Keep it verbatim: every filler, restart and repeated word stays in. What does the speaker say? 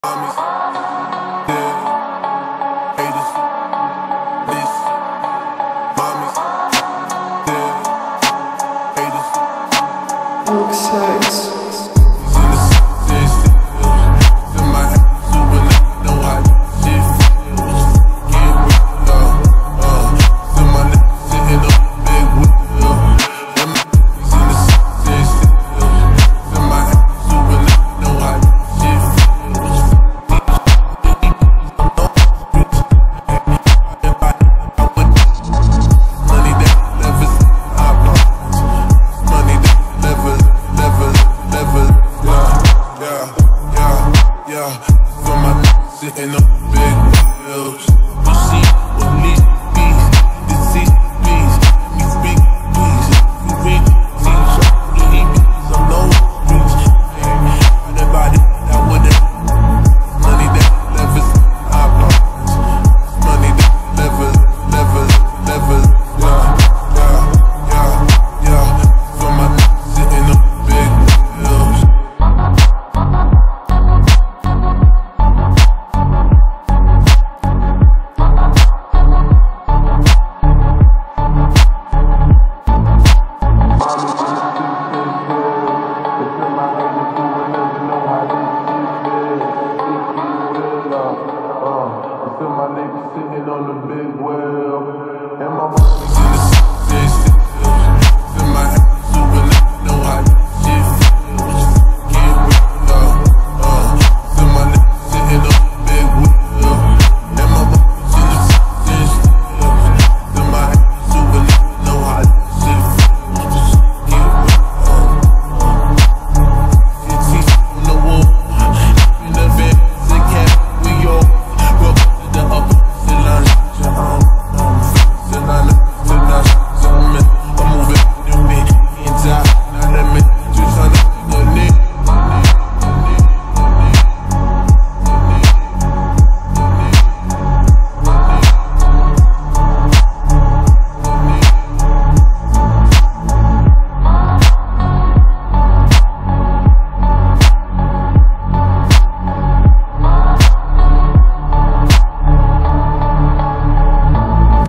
Mommies, yeah, haters, this, mommies, yeah, haters. Look sides. He's in the city, still in my head, super nigga, know how this shit feels. Get with uh, uh, still my nigga sitting on the big wheel. Them niggas in the city, still in my head, super nigga, know how this shit feels. For my niggas sitting on big wheels. You see what lead bees, this see bees. Me speak bees, you read bees. You need bees, I'm no bees. Everybody that with it. Money that never I promise. Money that never, never, never. Yeah, yeah, yeah, yeah. For my niggas sitting on big wheels. Sitting on the big wheel, and my